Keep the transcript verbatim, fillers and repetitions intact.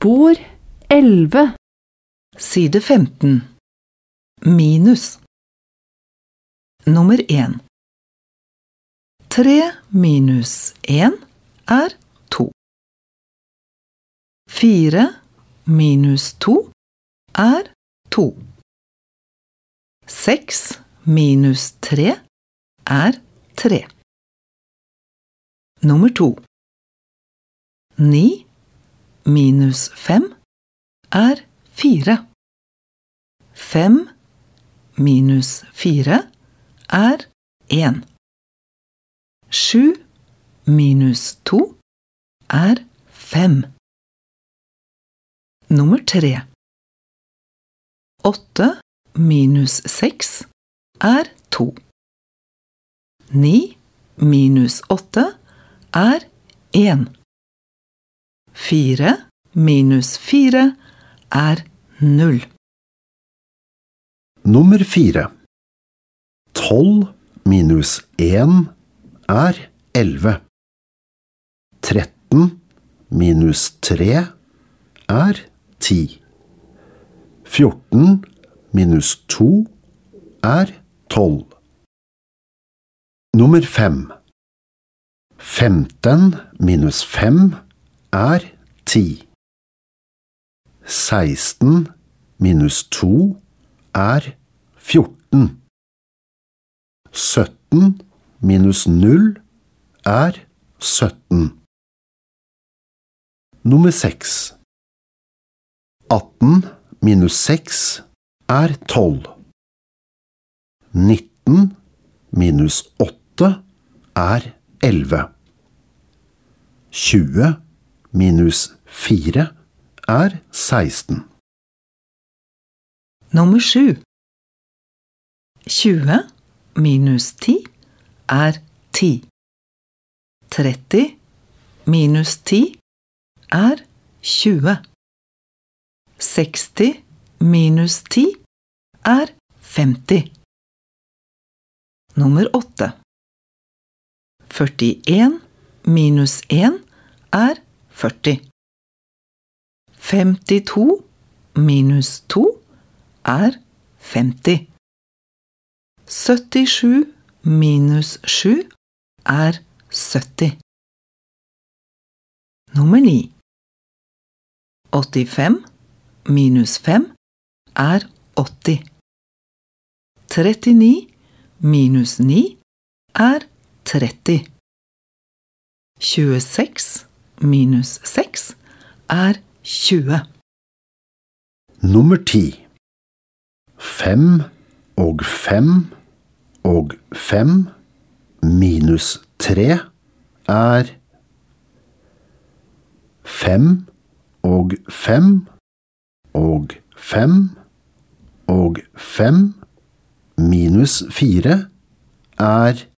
Spor elleve. Side femten. Minus. Nummer en. Tre minus en er to. Fire minus to er to. Seks minus tre er tre. Nummer to. Ni minus fem er fire. Fem minus fire er en. Sju minus to er fem. Nummer tre. Åtte minus seks er to. Ni minus åtte er en. Fire minus fire er null. Nummer fire. Tolv minus en er elleve. Tretten minus tre er ti. Fjorten minus to er tolv. Nummer fem. Femten minus fem er ti. Seksten minus to er fjorten. Sytten minus null er sytten. Nummer seks. Atten minus seks er tolv. Nitten minus åtte er elleve. Tjue minus fire er seksten. Nummer sju. Tjue minus ti er ti. Tretti minus ti er tjue. Seksti minus ti er femti. Nummer åtte. Førtien minus en er førti. Femtito minus to er femti. Syttisju minus sju er sytti. Nummer ni. Åttifem minus fem er åtti. Trettini minus ni er tretti. Tjueseks minus seks er tjue. Nummer ti. Fem og fem og fem minus tre er fem og fem og fem og fem minus fire er